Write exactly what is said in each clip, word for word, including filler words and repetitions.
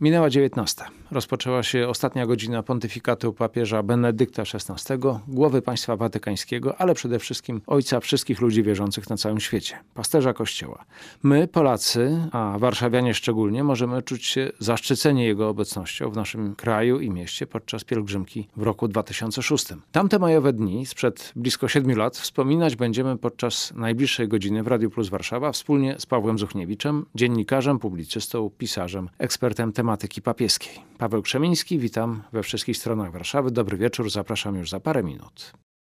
Minęła dziewiętnasta. Rozpoczęła się ostatnia godzina pontyfikatu papieża Benedykta szesnastego, głowy państwa watykańskiego, ale przede wszystkim ojca wszystkich ludzi wierzących na całym świecie, pasterza Kościoła. My, Polacy, a warszawianie szczególnie, możemy czuć się zaszczyceni jego obecnością w naszym kraju i mieście podczas pielgrzymki w roku dwa tysiące szóstym. Tamte majowe dni sprzed blisko siedmiu lat wspominać będziemy podczas najbliższej godziny w Radiu Plus Warszawa wspólnie z Pawłem Zuchniewiczem, dziennikarzem, publicystą, pisarzem, ekspertem tematyki papieskiej. Paweł Krzemiński, witam we wszystkich stronach Warszawy. Dobry wieczór, zapraszam już za parę minut.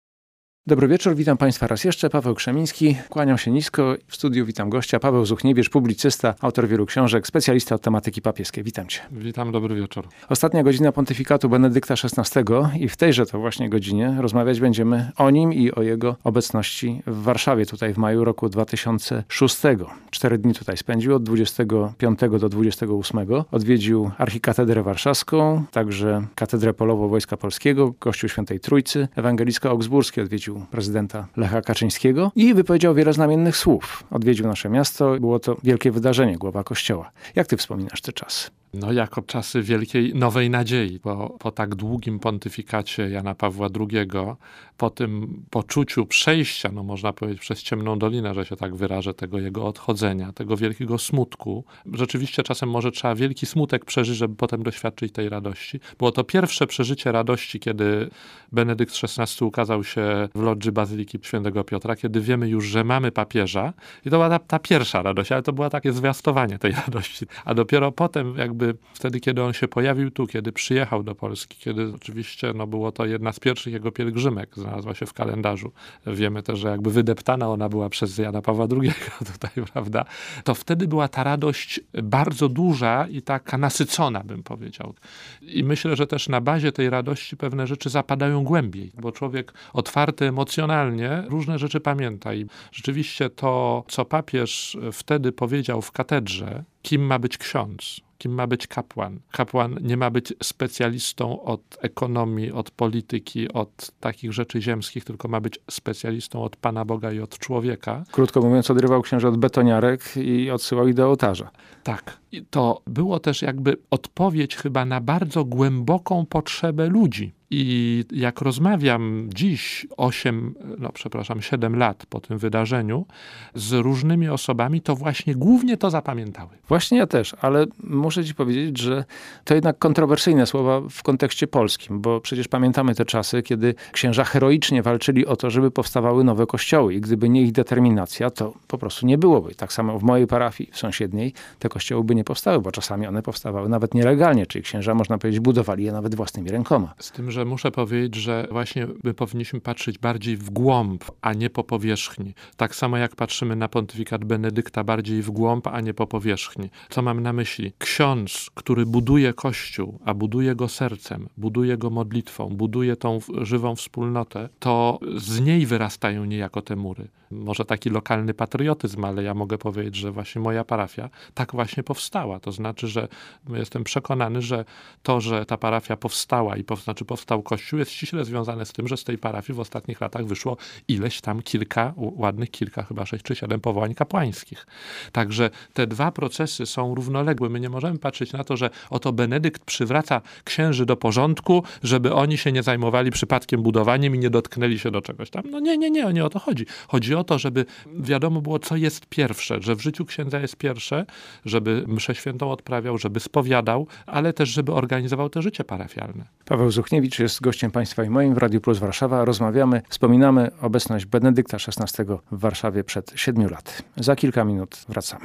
Dobry wieczór, witam Państwa raz jeszcze. Paweł Krzemiński, kłaniam się nisko. W studiu witam gościa, Paweł Zuchniewicz, publicysta, autor wielu książek, specjalista od tematyki papieskiej. Witam Cię. Witam, dobry wieczór. Ostatnia godzina pontyfikatu Benedykta szesnastego i w tejże to właśnie godzinie rozmawiać będziemy o nim i o jego obecności w Warszawie, tutaj w maju roku dwa tysiące szóstego. Cztery dni tutaj spędził, od dwudziestego piątego do dwudziestego ósmego. Odwiedził Archikatedrę Warszawską, także Katedrę Polową Wojska Polskiego, Kościół Świętej Trójcy, Ewangelicko-Augsburskie, odwiedził prezydenta Lecha Kaczyńskiego i wypowiedział wiele znamiennych słów. Odwiedził nasze miasto, było to wielkie wydarzenie, głowa Kościoła. Jak ty wspominasz te czasy? No jako czasy wielkiej nowej nadziei, bo po tak długim pontyfikacie Jana Pawła drugiego, po tym poczuciu przejścia, no można powiedzieć przez ciemną dolinę, że się tak wyrażę, tego jego odchodzenia, tego wielkiego smutku. Rzeczywiście czasem może trzeba wielki smutek przeżyć, żeby potem doświadczyć tej radości. Było to pierwsze przeżycie radości, kiedy Benedykt szesnasty ukazał się w lodży Bazyliki Świętego Piotra, kiedy wiemy już, że mamy papieża. I to była ta, ta pierwsza radość, ale to było takie zwiastowanie tej radości. A dopiero potem jakby wtedy, kiedy on się pojawił tu, kiedy przyjechał do Polski, kiedy oczywiście no, było to jedna z pierwszych jego pielgrzymek, znalazła się w kalendarzu. Wiemy też, że jakby wydeptana ona była przez Jana Pawła drugiego tutaj, prawda? To wtedy była ta radość bardzo duża i taka nasycona, bym powiedział. I myślę, że też na bazie tej radości pewne rzeczy zapadają głębiej, bo człowiek otwarty emocjonalnie różne rzeczy pamięta. I rzeczywiście to, co papież wtedy powiedział w katedrze, kim ma być ksiądz, kim ma być kapłan. Kapłan nie ma być specjalistą od ekonomii, od polityki, od takich rzeczy ziemskich, tylko ma być specjalistą od Pana Boga i od człowieka. Krótko mówiąc, odrywał księży od betoniarek i odsyłał ich do ołtarza. Tak. I to było też jakby odpowiedź chyba na bardzo głęboką potrzebę ludzi. I jak rozmawiam dziś, osiem, no przepraszam, siedem lat po tym wydarzeniu, z różnymi osobami, to właśnie głównie to zapamiętały. Właśnie ja też, ale muszę ci powiedzieć, że to jednak kontrowersyjne słowa w kontekście polskim, bo przecież pamiętamy te czasy, kiedy księża heroicznie walczyli o to, żeby powstawały nowe kościoły i gdyby nie ich determinacja, to po prostu nie byłoby. Tak samo w mojej parafii, w sąsiedniej, te kościoły by nie powstały, bo czasami one powstawały nawet nielegalnie, czyli księża, można powiedzieć, budowali je nawet własnymi rękoma. Z tym, że muszę powiedzieć, że właśnie my powinniśmy patrzeć bardziej w głąb, a nie po powierzchni. Tak samo jak patrzymy na pontyfikat Benedykta bardziej w głąb, a nie po powierzchni. Co mam na myśli? Ksiądz, który buduje Kościół, a buduje go sercem, buduje go modlitwą, buduje tą żywą wspólnotę, to z niej wyrastają niejako te mury. Może taki lokalny patriotyzm, ale ja mogę powiedzieć, że właśnie moja parafia tak właśnie powstała. To znaczy, że jestem przekonany, że to, że ta parafia powstała i pow, znaczy powstał Kościół, jest ściśle związane z tym, że z tej parafii w ostatnich latach wyszło ileś tam kilka, ładnych kilka, chyba sześć czy siedem powołań kapłańskich. Także te dwa procesy są równoległe. My nie możemy patrzeć na to, że oto Benedykt przywraca księży do porządku, żeby oni się nie zajmowali przypadkiem budowaniem i nie dotknęli się do czegoś tam. No nie, nie, nie, nie o to chodzi. Chodzi o to, żeby wiadomo było, co jest pierwsze, że w życiu księdza jest pierwsze, żeby mszę świętą odprawiał, żeby spowiadał, ale też, żeby organizował to życie parafialne. Paweł Zuchniewicz jest gościem Państwa i moim w Radiu Plus Warszawa. Rozmawiamy, wspominamy obecność Benedykta szesnastego w Warszawie przed siedmiu lat. Za kilka minut wracamy.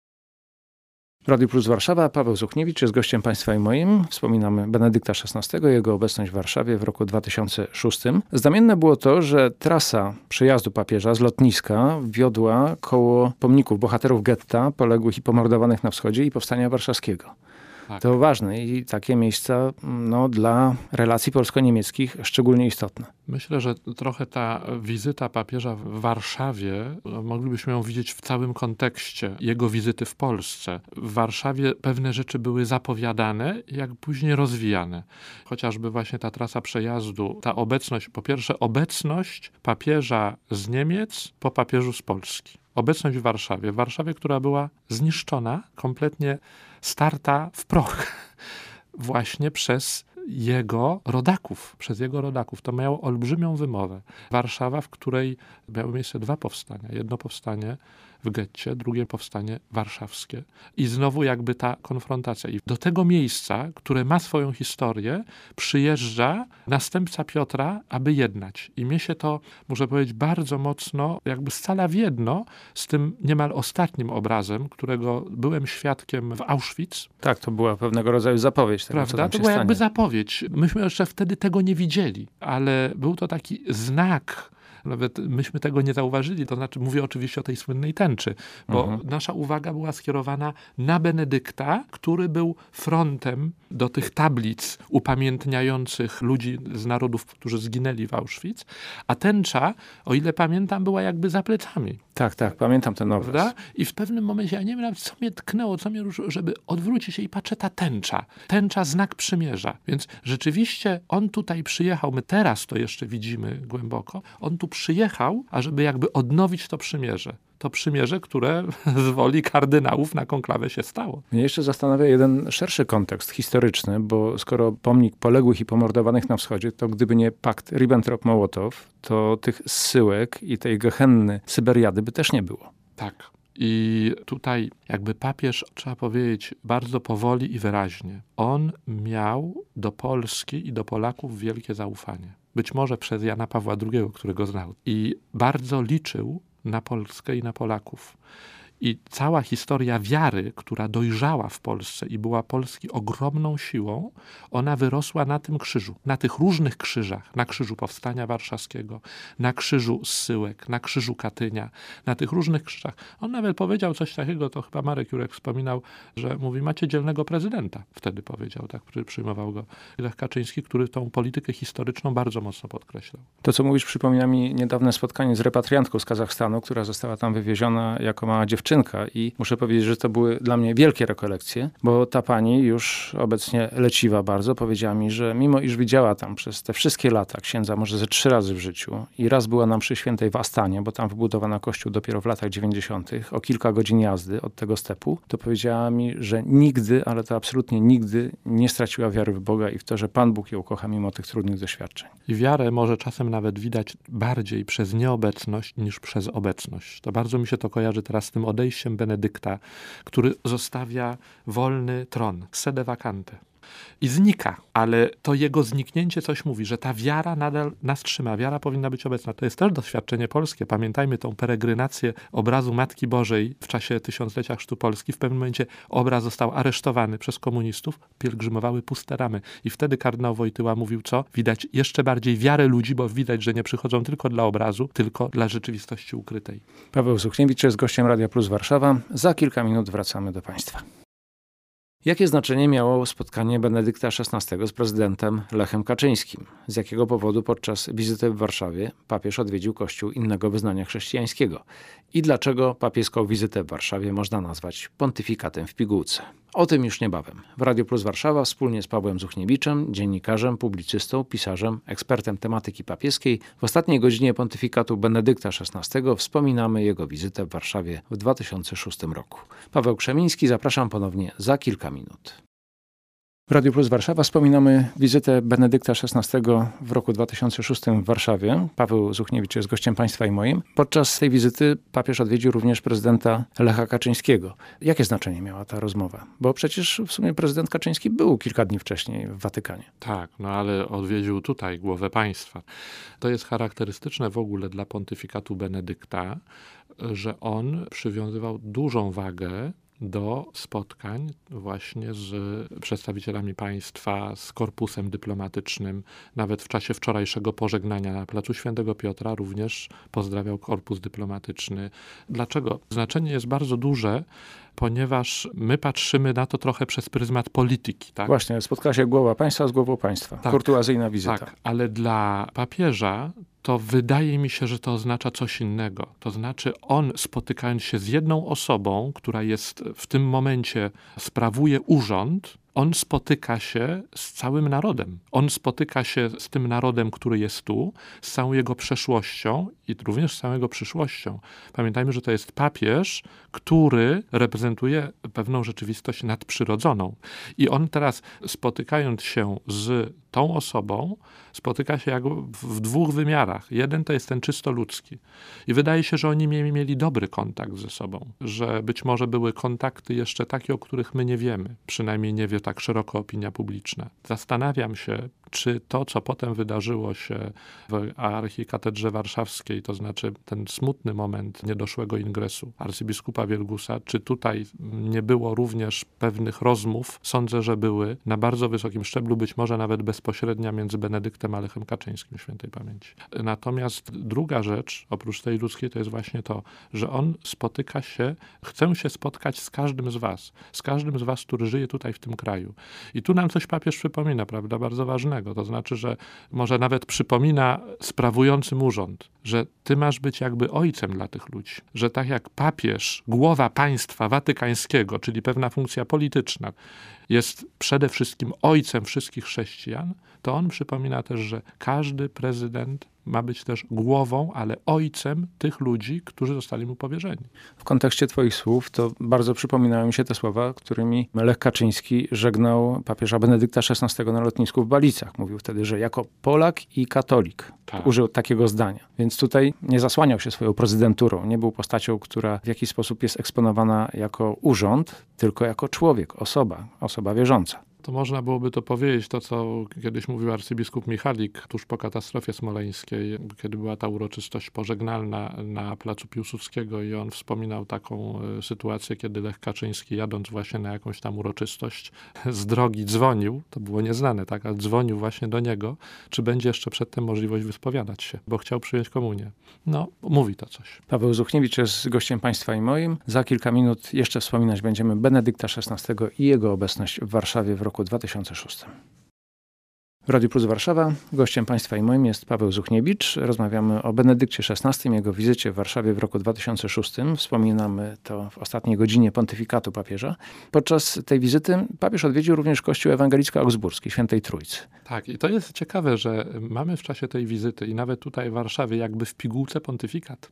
Radiu Plus Warszawa, Paweł Zuchniewicz jest gościem Państwa i moim. Wspominamy Benedykta szesnastego, jego obecność w Warszawie w roku dwa tysiące szóstym. Znamienne było to, że trasa przejazdu papieża z lotniska wiodła koło pomników bohaterów getta, poległych i pomordowanych na wschodzie i powstania warszawskiego. Tak. To ważne i takie miejsca no, dla relacji polsko-niemieckich szczególnie istotne. Myślę, że trochę ta wizyta papieża w Warszawie, moglibyśmy ją widzieć w całym kontekście jego wizyty w Polsce. W Warszawie pewne rzeczy były zapowiadane, jak później rozwijane. Chociażby właśnie ta trasa przejazdu, ta obecność, po pierwsze obecność papieża z Niemiec po papieżu z Polski. Obecność w Warszawie. W Warszawie, która była zniszczona, kompletnie starta w proch. właśnie przez jego rodaków, przez jego rodaków. To miało olbrzymią wymowę. Warszawa, w której miały miejsce dwa powstania. Jedno powstanie w getcie, drugie powstanie warszawskie. I znowu jakby ta konfrontacja. I do tego miejsca, które ma swoją historię, przyjeżdża następca Piotra, aby jednać. I mnie się to, muszę powiedzieć, bardzo mocno jakby scala w jedno z tym niemal ostatnim obrazem, którego byłem świadkiem w Auschwitz. Tak, to była pewnego rodzaju zapowiedź tego, Prawda? co tam To się była stanie. jakby zapowiedź. Myśmy jeszcze wtedy tego nie widzieli, ale był to taki znak. Nawet myśmy tego nie zauważyli, to znaczy mówię oczywiście o tej słynnej tęczy, bo Mhm. nasza uwaga była skierowana na Benedykta, który był frontem do tych tablic upamiętniających ludzi z narodów, którzy zginęli w Auschwitz, a tęcza, o ile pamiętam, była jakby za plecami. Tak, tak, pamiętam ten obraz. Prawda? I w pewnym momencie, ja nie wiem nawet, co mnie tknęło, co mnie ruszyło, żeby odwrócić się i patrzę, ta tęcza. Tęcza, znak przymierza. Więc rzeczywiście on tutaj przyjechał, my teraz to jeszcze widzimy głęboko, on tu przyjechał, ażeby jakby odnowić to przymierze. To przymierze, które z woli kardynałów na konklawę się stało. Mnie jeszcze zastanawia jeden szerszy kontekst historyczny, bo skoro pomnik poległych i pomordowanych na wschodzie, to gdyby nie pakt Ribbentrop-Mołotow, to tych zsyłek i tej gehenny Syberiady by też nie było. Tak. I tutaj jakby papież, trzeba powiedzieć, bardzo powoli i wyraźnie. On miał do Polski i do Polaków wielkie zaufanie. Być może przez Jana Pawła drugiego, którego znał. I bardzo liczył na Polskę i na Polaków. I cała historia wiary, która dojrzała w Polsce i była Polski ogromną siłą, ona wyrosła na tym krzyżu, na tych różnych krzyżach, na krzyżu Powstania Warszawskiego, na krzyżu Zsyłek, na krzyżu Katynia, na tych różnych krzyżach. On nawet powiedział coś takiego, to chyba Marek Jurek wspominał, że mówi, macie dzielnego prezydenta. Wtedy powiedział, tak, który przyjmował go Lech Kaczyński, który tą politykę historyczną bardzo mocno podkreślał. To, co mówisz, przypomina mi niedawne spotkanie z repatriantką z Kazachstanu, która została tam wywieziona jako mała dziewczynka i muszę powiedzieć, że to były dla mnie wielkie rekolekcje, bo ta pani już obecnie leciwa bardzo, powiedziała mi, że mimo iż widziała tam przez te wszystkie lata księdza może ze trzy razy w życiu i raz była na mszy świętej w Astanie, bo tam wybudowano kościół dopiero w latach dziewięćdziesiątych, o kilka godzin jazdy od tego stepu, to powiedziała mi, że nigdy, ale to absolutnie nigdy nie straciła wiary w Boga i w to, że Pan Bóg ją kocha mimo tych trudnych doświadczeń. I wiarę może czasem nawet widać bardziej przez nieobecność niż przez obecność. To bardzo mi się to kojarzy teraz z tym odejściem Benedykta, który zostawia wolny tron, sede vacante. I znika, ale to jego zniknięcie coś mówi, że ta wiara nadal nas trzyma. Wiara powinna być obecna. To jest też doświadczenie polskie. Pamiętajmy tą peregrinację obrazu Matki Bożej w czasie tysiąclecia Chrztu Polski. W pewnym momencie obraz został aresztowany przez komunistów, pielgrzymowały puste ramy. I wtedy kardynał Wojtyła mówił co? Widać jeszcze bardziej wiarę ludzi, bo widać, że nie przychodzą tylko dla obrazu, tylko dla rzeczywistości ukrytej. Paweł Zuchniewicz jest gościem Radia Plus Warszawa. Za kilka minut wracamy do Państwa. Jakie znaczenie miało spotkanie Benedykta szesnastego z prezydentem Lechem Kaczyńskim? Z jakiego powodu podczas wizyty w Warszawie papież odwiedził kościół innego wyznania chrześcijańskiego? I dlaczego papieską wizytę w Warszawie można nazwać pontyfikatem w pigułce? O tym już niebawem. W Radiu Plus Warszawa wspólnie z Pawłem Zuchniewiczem, dziennikarzem, publicystą, pisarzem, ekspertem tematyki papieskiej, w ostatniej godzinie pontyfikatu Benedykta szesnastego wspominamy jego wizytę w Warszawie w dwa tysiące szóstym roku. Paweł Krzemiński, zapraszam ponownie za kilka minut. W Radiu Plus Warszawa wspominamy wizytę Benedykta szesnastego w roku dwa tysiące szóstym w Warszawie. Paweł Zuchniewicz jest gościem Państwa i moim. Podczas tej wizyty papież odwiedził również prezydenta Lecha Kaczyńskiego. Jakie znaczenie miała ta rozmowa? Bo przecież w sumie prezydent Kaczyński był kilka dni wcześniej w Watykanie. Tak, no ale odwiedził tutaj głowę państwa. To jest charakterystyczne w ogóle dla pontyfikatu Benedykta, że on przywiązywał dużą wagę do spotkań właśnie z przedstawicielami państwa, z korpusem dyplomatycznym. Nawet w czasie wczorajszego pożegnania na placu Świętego Piotra również pozdrawiał korpus dyplomatyczny. Dlaczego? Znaczenie jest bardzo duże, ponieważ my patrzymy na to trochę przez pryzmat polityki. Tak? Właśnie, spotkała się głowa państwa z głową państwa. Tak, kurtuazyjna wizyta. Tak, ale dla papieża to wydaje mi się, że to oznacza coś innego. To znaczy on, spotykając się z jedną osobą, która jest w tym momencie, sprawuje urząd, on spotyka się z całym narodem. On spotyka się z tym narodem, który jest tu, z całą jego przeszłością i również z całą jego przyszłością. Pamiętajmy, że to jest papież, który reprezentuje pewną rzeczywistość nadprzyrodzoną. I on teraz, spotykając się z tą osobą, spotyka się jak w dwóch wymiarach. Jeden to jest ten czysto ludzki. I wydaje się, że oni mieli, mieli dobry kontakt ze sobą. Że być może były kontakty jeszcze takie, o których my nie wiemy. Przynajmniej nie wie tak szeroko opinia publiczna. Zastanawiam się, czy to, co potem wydarzyło się w archikatedrze warszawskiej, to znaczy ten smutny moment niedoszłego ingresu arcybiskupa Wielgusa, czy tutaj nie było również pewnych rozmów, sądzę, że były na bardzo wysokim szczeblu, być może nawet bezpośrednia między Benedyktem a Lechem Kaczyńskim, świętej pamięci. Natomiast druga rzecz, oprócz tej ludzkiej, to jest właśnie to, że on spotyka się, chce się spotkać z każdym z was, z każdym z was, który żyje tutaj w tym kraju. I tu nam coś papież przypomina, prawda, bardzo ważnego. To znaczy, że może nawet przypomina sprawującym urząd, że ty masz być jakby ojcem dla tych ludzi. Że tak jak papież, głowa państwa watykańskiego, czyli pewna funkcja polityczna, jest przede wszystkim ojcem wszystkich chrześcijan, to on przypomina też, że każdy prezydent ma być też głową, ale ojcem tych ludzi, którzy zostali mu powierzeni. W kontekście twoich słów to bardzo przypominają mi się te słowa, którymi Lech Kaczyński żegnał papieża Benedykta szesnastego na lotnisku w Balicach. Mówił wtedy, że jako Polak i katolik. Tak. Użył takiego zdania. Więc tutaj nie zasłaniał się swoją prezydenturą. Nie był postacią, która w jakiś sposób jest eksponowana jako urząd, tylko jako człowiek, osoba, osoba wierząca. To można byłoby to powiedzieć, to co kiedyś mówił arcybiskup Michalik tuż po katastrofie smoleńskiej, kiedy była ta uroczystość pożegnalna na placu Piłsudskiego i on wspominał taką y, sytuację, kiedy Lech Kaczyński, jadąc właśnie na jakąś tam uroczystość, z drogi dzwonił, to było nieznane, tak, ale dzwonił właśnie do niego, czy będzie jeszcze przedtem możliwość wyspowiadać się, bo chciał przyjąć komunię. No, mówi to coś. Paweł Zuchniewicz jest gościem państwa i moim. Za kilka minut jeszcze wspominać będziemy Benedykta szesnastego i jego obecność w Warszawie w roku dwa tysiące szóstym. W Radiu Plus Warszawa gościem państwa i moim jest Paweł Zuchniewicz. Rozmawiamy o Benedykcie szesnastym, jego wizycie w Warszawie w roku dwa tysiące szóstym. Wspominamy to w ostatniej godzinie pontyfikatu papieża. Podczas tej wizyty papież odwiedził również kościół ewangelicko-augsburski Świętej Trójcy. Tak, i to jest ciekawe, że mamy w czasie tej wizyty i nawet tutaj w Warszawie jakby w pigułce pontyfikat.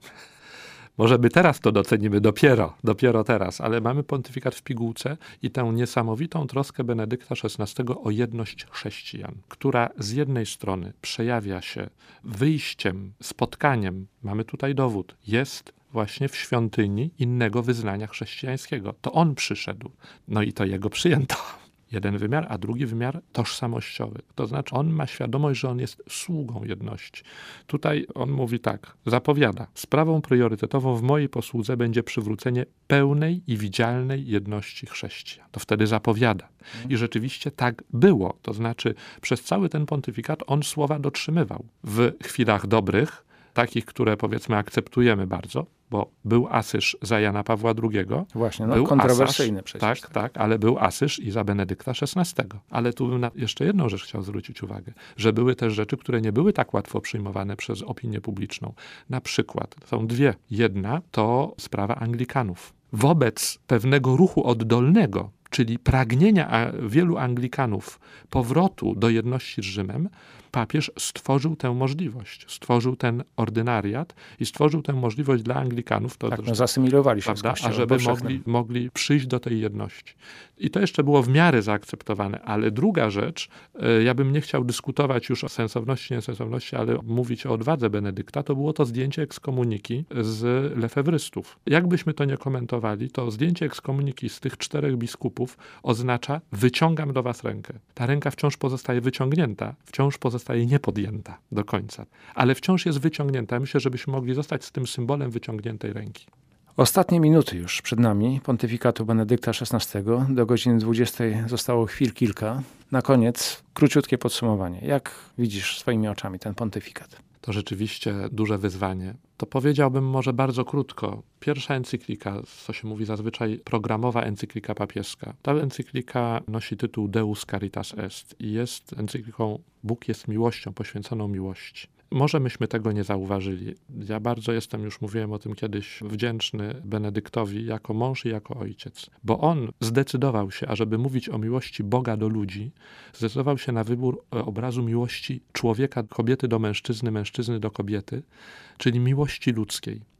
Może my teraz to docenimy dopiero, dopiero teraz, ale mamy pontyfikat w pigułce i tę niesamowitą troskę Benedykta szesnastego o jedność chrześcijan, która z jednej strony przejawia się wyjściem, spotkaniem, mamy tutaj dowód, jest właśnie w świątyni innego wyznania chrześcijańskiego. To on przyszedł, no i to jego przyjęto. Jeden wymiar, a drugi wymiar tożsamościowy. To znaczy on ma świadomość, że on jest sługą jedności. Tutaj on mówi tak, zapowiada, sprawą priorytetową w mojej posłudze będzie przywrócenie pełnej i widzialnej jedności chrześcijan. To wtedy zapowiada. I rzeczywiście tak było. To znaczy przez cały ten pontyfikat on słowa dotrzymywał. W chwilach dobrych, takich, które powiedzmy akceptujemy bardzo, bo był Asyż za Jana Pawła drugiego. Właśnie, no był kontrowersyjny Asyż, przecież. Tak, tak, ale był Asyż i za Benedykta szesnastego. Ale tu bym na jeszcze jedną rzecz chciał zwrócić uwagę, że były też rzeczy, które nie były tak łatwo przyjmowane przez opinię publiczną. Na przykład są dwie. Jedna to sprawa Anglikanów. Wobec pewnego ruchu oddolnego, czyli pragnienia wielu Anglikanów powrotu do jedności z Rzymem, papież stworzył tę możliwość, stworzył ten ordynariat i stworzył tę możliwość dla Anglikanów, to tak, też, no zasymilowali się prawda, z Kościołem ażeby powszechnym. mogli, mogli przyjść do tej jedności. I to jeszcze było w miarę zaakceptowane, ale druga rzecz, ja bym nie chciał dyskutować już o sensowności, niesensowności, ale mówić o odwadze Benedykta, to było to zdjęcie ekskomuniki z lefebrystów. Jakbyśmy to nie komentowali, to zdjęcie ekskomuniki z tych czterech biskupów oznacza wyciągam do was rękę. Ta ręka wciąż pozostaje wyciągnięta, wciąż pozostaje niepodjęta do końca, ale wciąż jest wyciągnięta. Myślę, żebyśmy mogli zostać z tym symbolem wyciągniętej ręki. Ostatnie minuty już przed nami pontyfikatu Benedykta szesnastego. Do godziny dwudziestej zostało chwil kilka. Na koniec króciutkie podsumowanie. Jak widzisz swoimi oczami ten pontyfikat? To rzeczywiście duże wyzwanie. To powiedziałbym może bardzo krótko. Pierwsza encyklika, co się mówi zazwyczaj programowa encyklika papieska. Ta encyklika nosi tytuł Deus Caritas Est i jest encykliką Bóg jest miłością, poświęconą miłości. Może myśmy tego nie zauważyli. Ja bardzo jestem, już mówiłem o tym kiedyś, wdzięczny Benedyktowi jako mąż i jako ojciec, bo on zdecydował się, ażeby mówić o miłości Boga do ludzi, zdecydował się na wybór obrazu miłości człowieka, kobiety do mężczyzny, mężczyzny do kobiety, czyli miłości ludzkiej.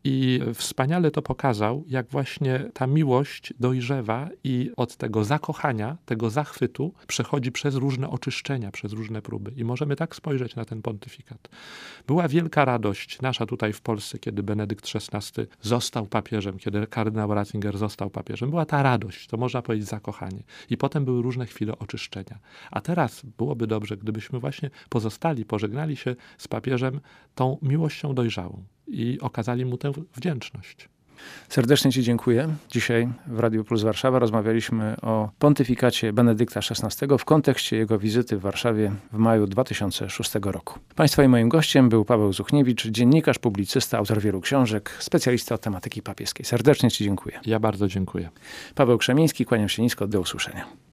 I wspaniale to pokazał, jak właśnie ta miłość dojrzewa i od tego zakochania, tego zachwytu przechodzi przez różne oczyszczenia, przez różne próby. I możemy tak spojrzeć na ten pontyfikat. Była wielka radość nasza tutaj w Polsce, kiedy Benedykt szesnasty został papieżem, kiedy kardynał Ratzinger został papieżem. Była ta radość, to można powiedzieć zakochanie. I potem były różne chwile oczyszczenia. A teraz byłoby dobrze, gdybyśmy właśnie pozostali, pożegnali się z papieżem tą miłością dojrzałą i okazali mu tę wdzięczność. Serdecznie Ci dziękuję. Dzisiaj w Radiu Plus Warszawa rozmawialiśmy o pontyfikacie Benedykta szesnastego w kontekście jego wizyty w Warszawie w maju dwa tysiące szóstego roku. Państwa i moim gościem był Paweł Zuchniewicz, dziennikarz, publicysta, autor wielu książek, specjalista od tematyki papieskiej. Serdecznie Ci dziękuję. Ja bardzo dziękuję. Paweł Krzemiński, kłaniam się nisko, do usłyszenia.